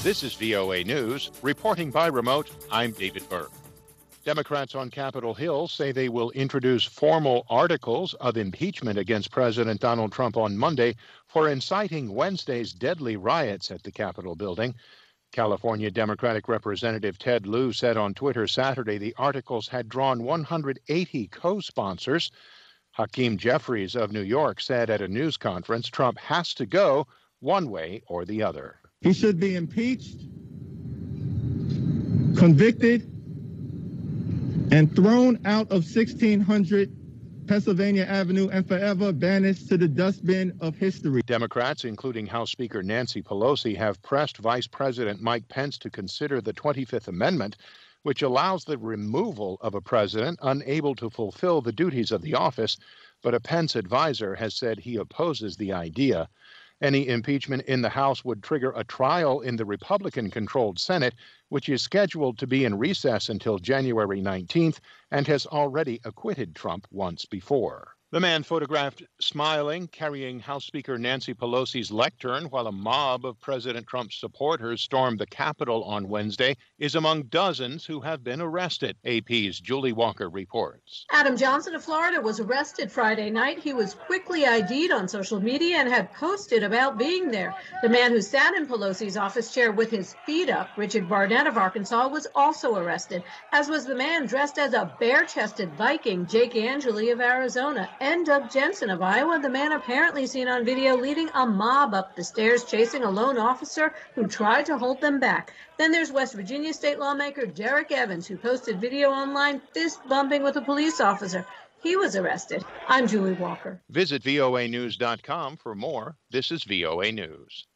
This is VOA News. Reporting by remote, I'm David Burke. Democrats on Capitol Hill say they will introduce formal articles of impeachment against President Donald Trump on Monday for inciting Wednesday's deadly riots at the Capitol building. California Democratic Representative Ted Lieu said on Twitter Saturday the articles had drawn 180 co-sponsors. Hakeem Jeffries of New York said at a news conference Trump has to go one way or the other. He should be impeached, convicted, and thrown out of 1600 Pennsylvania Avenue and forever banished to the dustbin of history. Democrats, including House Speaker Nancy Pelosi, have pressed Vice President Mike Pence to consider the 25th Amendment, which allows the removal of a president unable to fulfill the duties of the office, but a Pence advisor has said he opposes the idea. Any impeachment in the House would trigger a trial in the Republican-controlled Senate, which is scheduled to be in recess until January 19th and has already acquitted Trump once before. The man photographed smiling, carrying House Speaker Nancy Pelosi's lectern while a mob of President Trump's supporters stormed the Capitol on Wednesday is among dozens who have been arrested. AP's Julie Walker reports. Adam Johnson of Florida was arrested Friday night. He was quickly ID'd on social media and had posted about being there. The man who sat in Pelosi's office chair with his feet up, Richard Barnett of Arkansas, was also arrested, as was the man dressed as a bare-chested Viking, Jake Angeli of Arizona, and Doug Jensen of Iowa, the man apparently seen on video leading a mob up the stairs chasing a lone officer who tried to hold them back. Then there's West Virginia state lawmaker Derek Evans, who posted video online fist bumping with a police officer. He was arrested. I'm Julie Walker. Visit voanews.com for more. This is VOA News.